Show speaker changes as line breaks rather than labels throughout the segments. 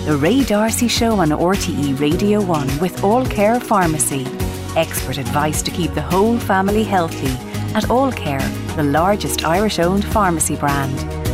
The Ray D'Arcy Show on RTE Radio 1 with All Care Pharmacy. Expert advice to keep the whole family healthy at All Care, the largest Irish-owned pharmacy brand.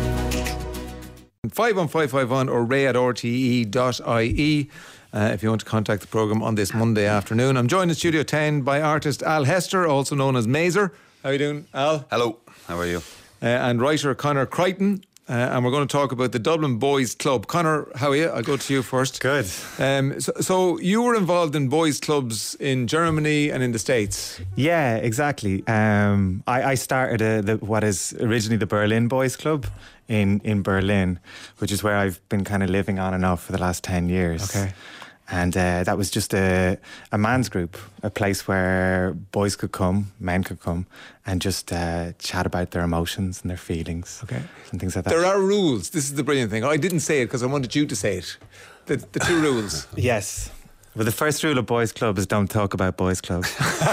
51551 or ray@rte.ie if you want to contact the programme on this Monday afternoon. I'm joined in Studio 10 by artist Al Hester, also known as Mazer. How are you doing, Al?
Hello, how are you?
And writer Conor Crichton. And we're going to talk about the Dublin Boys Club. Conor, how are you? I'll go to you first.
Good.
So you were involved in boys' clubs in Germany and in the States.
Yeah, exactly. I started what is originally the Berlin Boys Club in Berlin, which is where I've been kind of living on and off for the last 10 years.
Okay.
And that was just a man's group, a place where boys could come, men could come, and just chat about their emotions and their feelings,
okay,
and things like that.
There are rules. This is the brilliant thing. I didn't say it because I wanted you to say it. The two rules.
Yes. Well, the first rule of boys' club is don't talk about boys' clubs.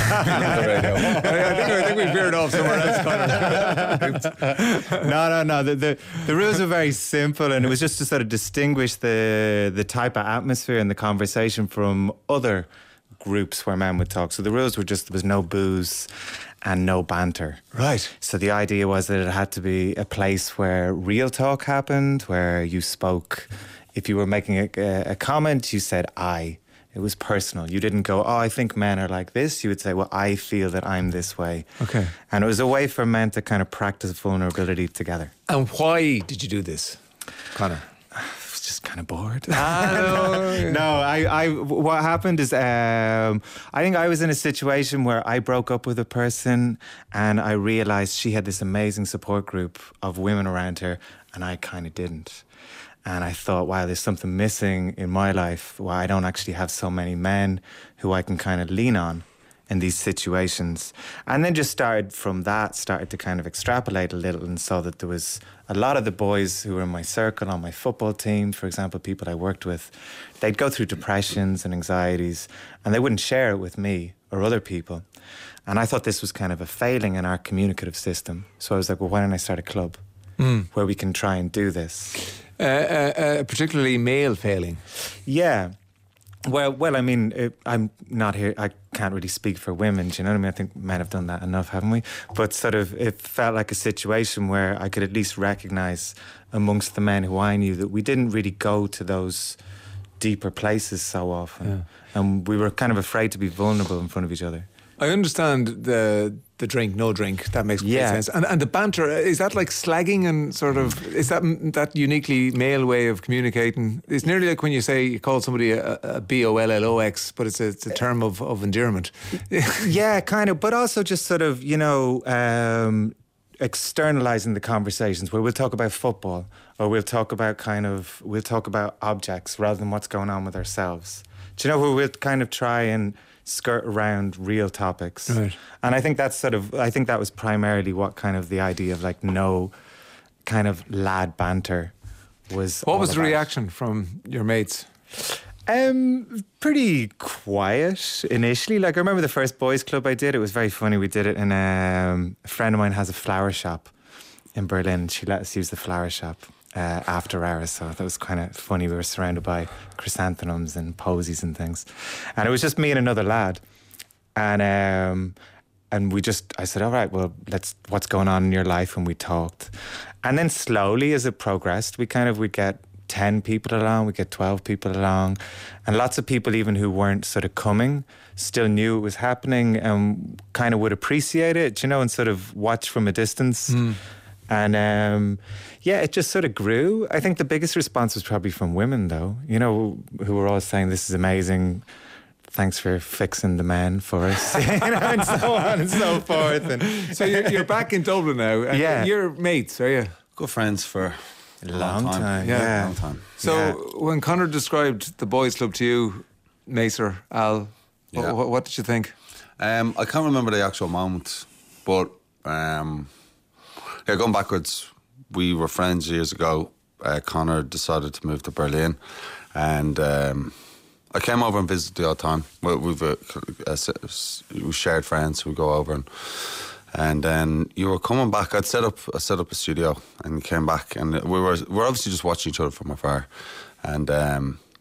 I think we veered off somewhere else, Conor.
No. The rules are very simple, and it was just to sort of distinguish the type of atmosphere and the conversation from other groups where men would talk. So the rules were just there was no booze and no banter.
Right.
So the idea was that it had to be a place where real talk happened, where you spoke. If you were making a comment, you said I. It was personal. You didn't go, I think men are like this. You would say, well, I feel that I'm this way.
Okay.
And it was a way for men to kind of practice vulnerability together.
And why did you do this, Conor?
I was just kind of bored.
No.
What happened is, I think I was in a situation where I broke up with a person and I realised she had this amazing support group of women around her and I kind of didn't. And I thought, wow, there's something missing in my life where I don't actually have so many men who I can kind of lean on in these situations. And then just started to kind of extrapolate a little and saw that there was a lot of the boys who were in my circle on my football team, for example, people I worked with, they'd go through depressions and anxieties and they wouldn't share it with me or other people. And I thought this was kind of a failing in our communicative system. So I was like, well, why don't I start a club where we can try and do this?
Particularly male failing.
Yeah. Well, I mean, I'm not here. I can't really speak for women. Do you know what I mean? I think men have done that enough, haven't we? But sort of, it felt like a situation where I could at least recognise amongst the men who I knew that we didn't really go to those deeper places so often, and we were kind of afraid to be vulnerable in front of each other.
I understand the drink, no drink. That makes complete sense. And the banter, is that like slagging and sort of, is that uniquely male way of communicating? It's nearly like when you say you call somebody a BOLLOX, but it's a term of endearment.
Yeah, kind of. But also just sort of, externalizing the conversations where we'll talk about football or we'll talk about objects rather than what's going on with ourselves. Do you know, where we'll kind of try and skirt around real topics.
Right.
And I think that was primarily what kind of the idea of like no kind of lad banter was.
What was the reaction from your mates?
Pretty quiet initially. Like I remember the first boys club I did, it was very funny. We did it in a friend of mine has a flower shop in Berlin. She let us use the flower shop after hours, so that was kind of funny. We were surrounded by chrysanthemums and posies and things, and it was just me and another lad, and I said, all right, well, what's going on in your life? And we talked, and then slowly as it progressed, we'd get 10 people along, we get 12 people along, and lots of people even who weren't sort of coming still knew it was happening and kind of would appreciate it, and sort of watch from a distance. And it just sort of grew. I think the biggest response was probably from women, though, who were all saying, this is amazing, thanks for fixing the men for us, and so on and so forth. And
so you're back in Dublin now, and you're mates, are you?
Good friends for
a long time.
Yeah.
Long time.
So when Conor described the boys' club to you, Mazer, Al, what did you think?
I can't remember the actual moment, but going backwards, we were friends years ago. Conor decided to move to Berlin, and I came over and visited the odd time. We've shared friends who go over, and then you were coming back. I set up a studio, and you came back, and we're obviously just watching each other from afar, and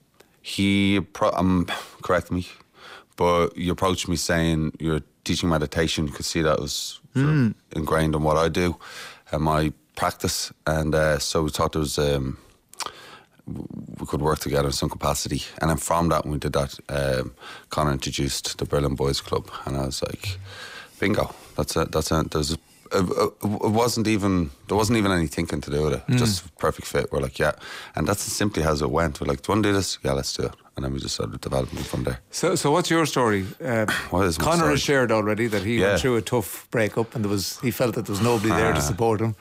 correct me, but he approached me saying, you're teaching meditation. You could see that was sort of ingrained in what I do and my practice. And so we thought there was, we could work together in some capacity. And then from that, when we did that, Conor introduced the Berlin Boys Club. And I was like, bingo, that's it. There wasn't even any thinking to do with it. Just perfect fit. We're like, yeah. And that's simply as it went. We're like, do you want to do this? Yeah, let's do it. And then we just started developing from there.
So what's your story?
What is my
Conor
story?
has shared already that he went through a tough breakup and he felt that there was nobody there to support him.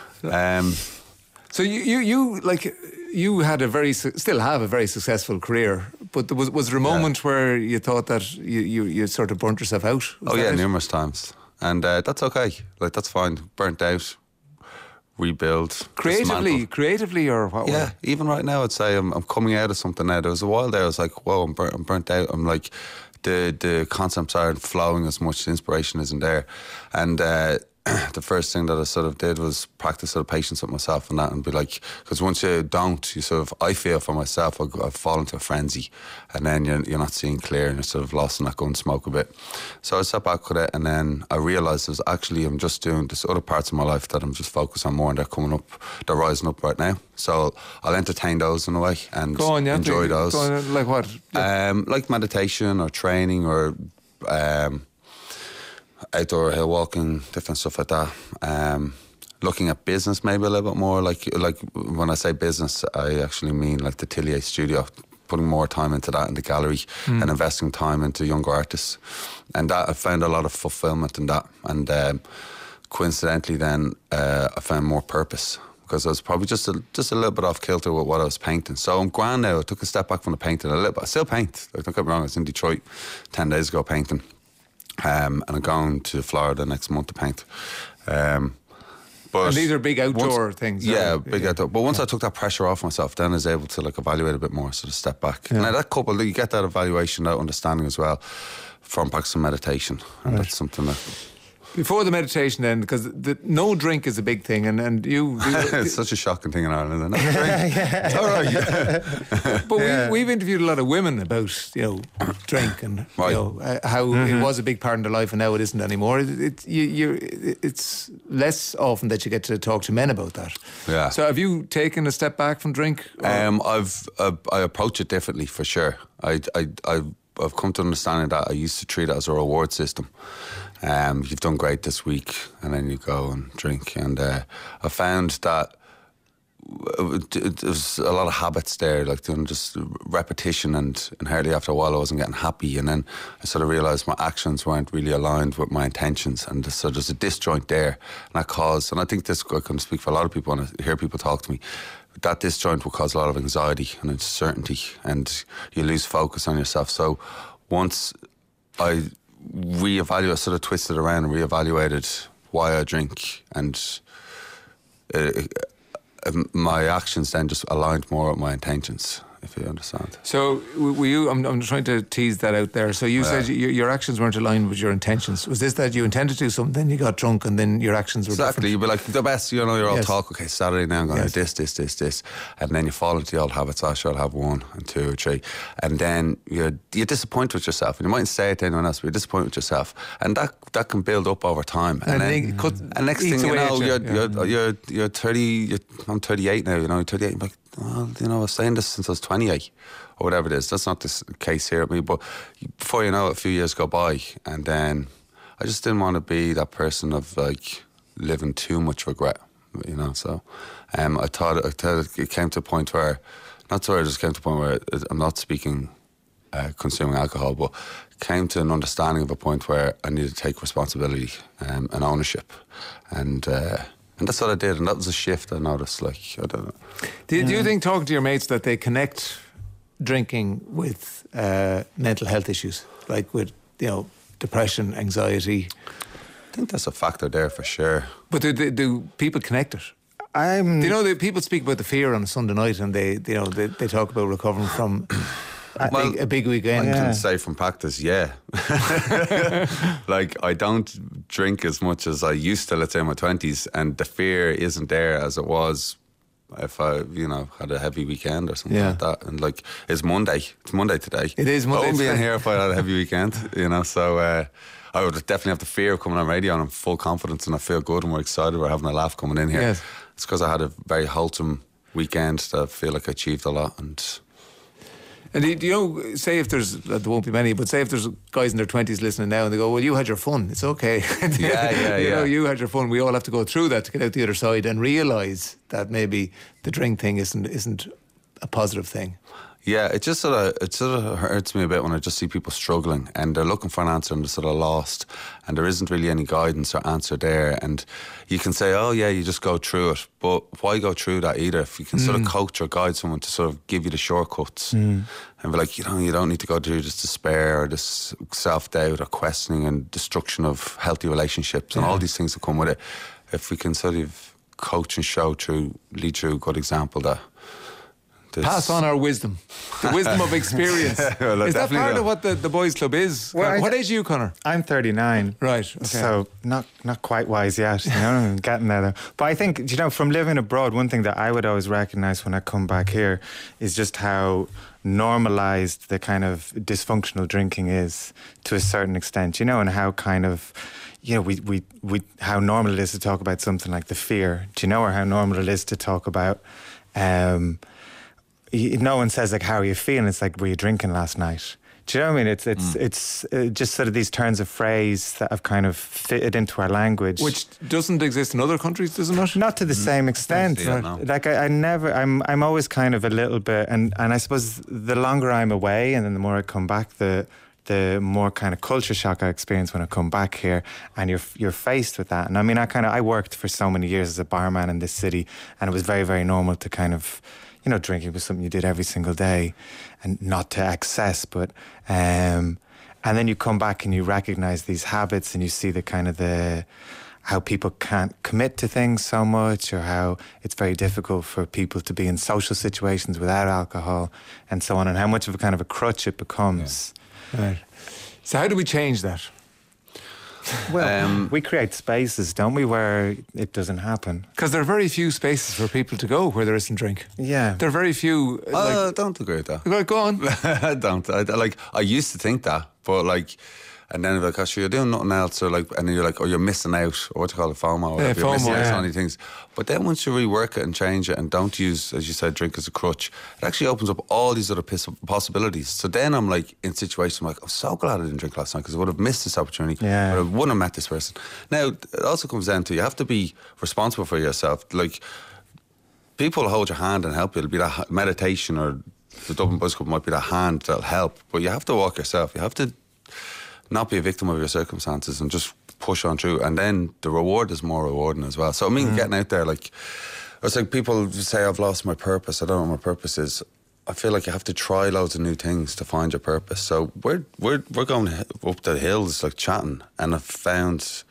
So you had still have a very successful career, but was there a moment where you thought that you sort of burnt yourself out?
Numerous times. And that's okay. Like, that's fine. Burnt out, rebuild.
Creatively or what?
Yeah, even right now, I'd say I'm coming out of something now. There was a while there I was like, whoa, I'm burnt out. I'm like, the concepts aren't flowing as much, the inspiration isn't there. And the first thing that I sort of did was practice sort of patience with myself and that, and be like, because once you don't, you sort of, I feel for myself, I fall into a frenzy, and then you're not seeing clear, and you're sort of lost in that, go and smoke a bit. So I sat back with it, and then I realised I'm just doing this other parts of my life that I'm just focused on more, and they're rising up right now. So I'll entertain those in a way and enjoy those.
Like what? Yeah.
Like meditation or training or outdoor hill walking, different stuff like that. Looking at business maybe a little bit more. Like when I say business, I actually mean like the Tillier studio, putting more time into that in the gallery and investing time into younger artists. And that I found a lot of fulfillment in that. And coincidentally then I found more purpose, because I was probably just a little bit off kilter with what I was painting. So I'm grand now. I took a step back from the painting a little bit. I still paint. Like, don't get me wrong, I was in Detroit 10 days ago painting. And I'm going to Florida next month to paint. But
and these are big outdoor things.
Yeah, big outdoor. But once I took that pressure off myself, then I was able to like evaluate a bit more, sort of step back. Yeah. And that you get that evaluation, that understanding as well from practicing meditation. And that's something that...
Before the meditation then, because no drink is a big thing, and you...
It's such a shocking thing in Ireland, isn't it? It's all right.
But we've interviewed a lot of women about, drink and how it was a big part of their life and now it isn't anymore. It's less often that you get to talk to men about that.
Yeah.
So have you taken a step back from drink?
I approach it differently for sure. I've come to understanding that I used to treat it as a reward system. You've done great this week, and then you go and drink. And I found that there's a lot of habits there, like doing just repetition, and hardly after a while I wasn't getting happy. And then I sort of realised my actions weren't really aligned with my intentions, and so there's a disjoint there. And that caused, and I think this, I can speak for a lot of people when I hear people talk to me, that disjoint will cause a lot of anxiety and uncertainty, and you lose focus on yourself. So once I sort of twisted around and reevaluated why I drink, and my actions then just aligned more with my intentions, if you understand.
So were you, I'm trying to tease that out there. So you said your actions weren't aligned with your intentions. Was this that you intended to do something, then you got drunk, and then your actions were
different? You'd be like, the best, you're all talk, okay, Saturday now I'm going to do this. And then you fall into the old habits, I'll have 1 and 2 or 3. And then you're disappointed with yourself. And you mightn't say it to anyone else, but you're disappointed with yourself. And that can build up over time. And next thing you know, you're 30, I'm 38 now, 38, I'm like, well, I was saying this since I was 28 or whatever it is. That's not the case here at me, but before you know it, a few years go by, and then I just didn't want to be that person of like living too much regret, so I thought it came to a point where, I'm not speaking consuming alcohol, but came to an understanding of a point where I needed to take responsibility and ownership, and that's what I did, and that was a shift I noticed. Like, I don't know.
Do you think, talking to your mates, that they connect drinking with mental health issues, like with depression, anxiety?
I think there's a factor there for sure.
But do people connect it? That people speak about the fear on a Sunday night, and they talk about recovering from a big weekend.
I can say from practice, yeah. Like, I don't drink as much as I used to, let's say in my 20s, and the fear isn't there as it was if I, had a heavy weekend or something like that. And like, it's Monday today.
It is Monday.
I wouldn't be in here if I had a heavy weekend, so I would definitely have the fear of coming on radio, and I'm full confidence and I feel good and we're excited, we're having a laugh coming in here.
Yes.
It's because I had a very wholesome weekend that I feel like I achieved a lot.
And do you know, say if there won't be many, but say if there's guys in their 20s listening now and they go, well, you had your fun, it's okay.
Yeah.
You had your fun. We all have to go through that to get out the other side and realise that maybe the drink thing isn't a positive thing.
Yeah, it sort of hurts me a bit when I just see people struggling and they're looking for an answer and they're sort of lost, and there isn't really any guidance or answer there. And you can say, oh yeah, you just go through it, but why go through that either? If you can sort of coach or guide someone to sort of give you the shortcuts and be like, you don't need to go through this despair or this self-doubt or questioning and destruction of healthy relationships and all these things that come with it. If we can sort of coach and lead through a good example that
pass on our wisdom, the wisdom of experience.
Well,
is that part of what the boys' club is?
Well,
what age are you, Conor?
I'm 39.
Right. Okay.
So not quite wise yet. I'm getting there though. But I think, from living abroad, one thing that I would always recognise when I come back here is just how normalised the kind of dysfunctional drinking is to a certain extent, and how kind of, we how normal it is to talk about something like the fear, or how normal it is to talk about no one says, like, how are you feeling? It's like, were you drinking last night? Do you know what I mean? It's just sort of these turns of phrase that have kind of fitted into our language.
Which doesn't exist in other countries, does it not?
Not to the same extent.
Yeah, no.
Like, I'm always kind of a little bit, and I suppose the longer I'm away and then the more I come back, the more kind of culture shock I experience when I come back here, and you're faced with that. And I mean, I worked for so many years as a barman in this city, and it was very, very normal to kind of, drinking was something you did every single day, and not to excess, but and then you come back and you recognise these habits, and you see the kind of how people can't commit to things so much, or how it's very difficult for people to be in social situations without alcohol, and so on, and how much of a kind of a crutch it becomes.
Yeah. Right. So how do we change that?
Well, we create spaces, don't we, where it doesn't happen.
Because there are very few spaces for people to go where there isn't drink.
Yeah.
There are very few...
I don't agree with that.
Go on.
I don't. I used to think that, but like... And then like, you're doing nothing else, or like, and then you're like, you're missing out, or what do you call it, FOMO, or
FOMO,
you're missing out on these things. But then once you rework it and change it, and don't use, as you said, drink as a crutch, it actually opens up all these other possibilities. So then I'm like in situations, I'm like, I'm so glad I didn't drink last night, because I would have missed this opportunity, or I wouldn't have met this person. Now, it also comes down to, you have to be responsible for yourself. Like, people will hold your hand and help you. It'll be that meditation, or the Dublin Boys Club might be that hand that'll help, but you have to walk yourself. You have to not be a victim of your circumstances and just push on through, and then the reward is more rewarding as well. So I mean, getting out there, like, it's like people say, I've lost my purpose, I don't know what my purpose is. I feel like you have to try loads of new things to find your purpose. So we're going up the hills, like, chatting, and I've found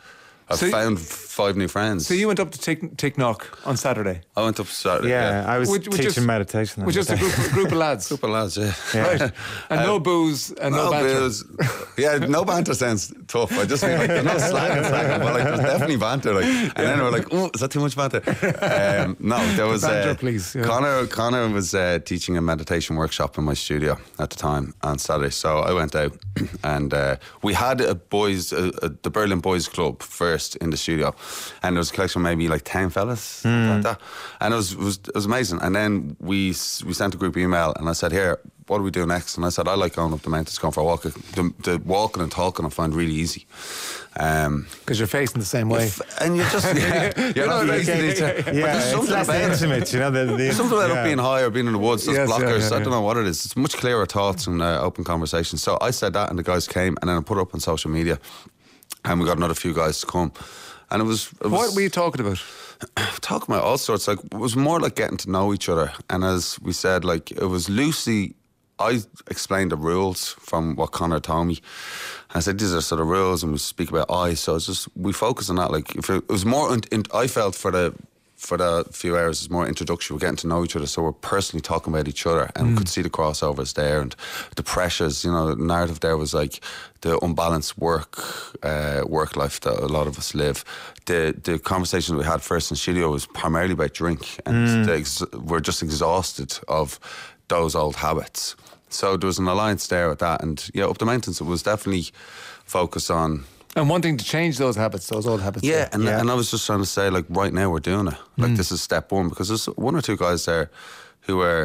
5 new friends.
So you went up to Ticknock on Saturday?
I went up Saturday.
Yeah, I was teaching meditation.
With just a group of lads?
Group of lads, yeah.
Right. And no booze and no banter?
Booze. Yeah, no banter sounds tough. I just mean, like, there's no slagging, but like, there's definitely banter. Like, and then we're like, oh, is that too much banter? No, there was...
banter, please. Yeah.
Conor was teaching a meditation workshop in my studio at the time on Saturday. So I went out, and we had the Berlin Boys Club first in the studio, and there was a collection of maybe like 10 fellas like that, and it was amazing. And then we sent a group email, and I said, here, what do we do next? And I said, I like going up the mountains, going for a walk. The walking and talking I find really easy,
because you're facing the same way,
and you're just you're not facing each other.
There's something
less
about intimate,
there's something about up being high or being in the woods. Those blockers, I don't know what it is. It's much clearer thoughts and open conversations. So I said that, and the guys came, and then I put it up on social media, and we got another few guys to come. And it was...
What were you talking about?
Talking about all sorts. Like, it was more like getting to know each other. And as we said, like, it was loosely... I explained the rules from what Conor told me. And I said, these are sort of rules, and we speak about I. So it's just... We focus on that. Like, if it was more... I felt for for the few hours is more introductory. We're getting to know each other, so we're personally talking about each other, and we could see the crossovers there and the pressures. The narrative there was like the unbalanced work life that a lot of us live. The conversation we had first in studio was primarily about drink, and we're just exhausted of those old habits. So there was an alliance there with that, and Up the Mountains, it was definitely focused on.
And wanting to change those habits, those old habits.
Yeah, and I was just trying to say, like, right now we're doing it. Like, this is step one, because there's one or two guys there who are,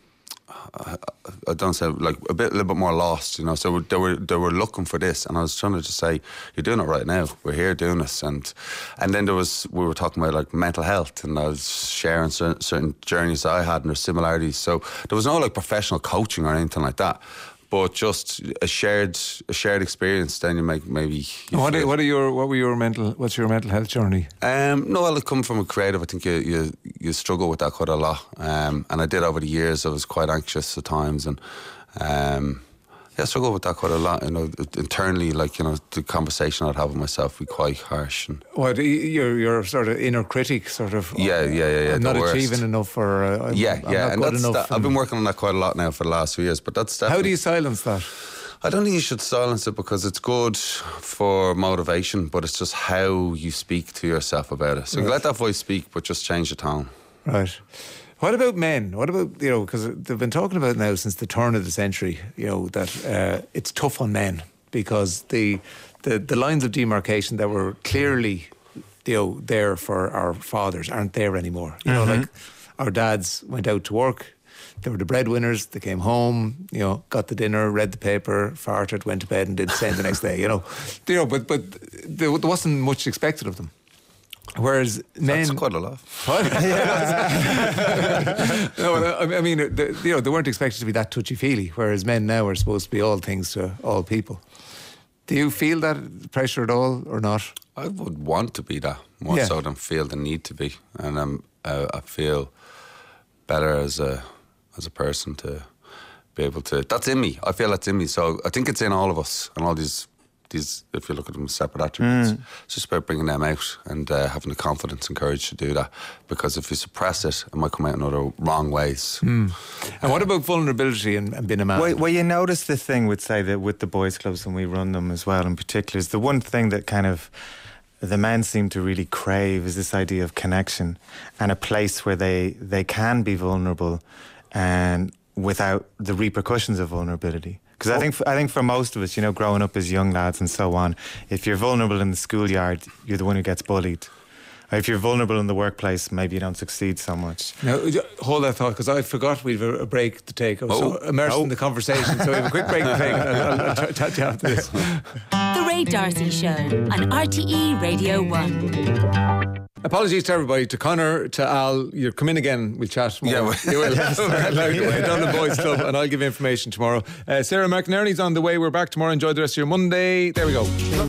I don't say, like, a little bit more lost, So they were looking for this, and I was trying to just say, you're doing it right now. We're here doing this, and then we were talking about like mental health, and I was sharing certain journeys that I had, and there's similarities. So there was no like professional coaching or anything like that, but just a shared experience. Then you make maybe.
What's your mental health journey?
No, well, I come from a creative. I think you struggle with that quite a lot, and I did over the years. I was quite anxious at times, and I struggle with that quite a lot. Internally, like the conversation I'd have with myself would be quite harsh. And
your sort of inner critic, sort of.
Yeah.
I'm not achieving enough, or I'm not good enough.
I've been working on that quite a lot now for the last few years. But that's definitely.
How do you silence that?
I don't think you should silence it, because it's good for motivation, but it's just how you speak to yourself about it. So you let that voice speak, but just change the tone.
Right. What about men? What about, because they've been talking about now since the turn of the century, that it's tough on men, because the lines of demarcation that were clearly, there for our fathers aren't there anymore. Like our dads went out to work. They were the breadwinners. They came home, got the dinner, read the paper, farted, went to bed, and did the same the next day. But there wasn't much expected of them. Whereas men,
that's quite a lot.
No, I mean, they weren't expected to be that touchy-feely. Whereas men now are supposed to be all things to all people. Do you feel that pressure at all, or not?
I would want to be that more so than feel the need to be, and I feel better as a person to be able to. That's in me. I feel that's in me. So I think it's in all of us, and all these, if you look at them as separate attributes, it's just about bringing them out and having the confidence and courage to do that. Because if you suppress it, it might come out in other wrong ways.
And what about vulnerability and being a man?
Well, you notice the thing with, say, that with the boys' clubs, when we run them as well in particular, is the one thing that kind of the men seem to really crave is this idea of connection and a place where they can be vulnerable and without the repercussions of vulnerability. Because I think for most of us, growing up as young lads and so on, if you're vulnerable in the schoolyard, you're the one who gets bullied. Or if you're vulnerable in the workplace, maybe you don't succeed so much.
Now, hold that thought, because I forgot we've a break to take. I was so immersed in the conversation, so we have a quick break to take, and I'll chat to you after this.
The Ray D'Arcy Show on RTE Radio 1.
Apologies to everybody, to Conor, to Al. You're come in again, we'll chat more.
Yeah,
you will. Down the Boys Club, and I'll give you information tomorrow. Sarah McNerney's on the way. We're back tomorrow. Enjoy the rest of your Monday. There we go.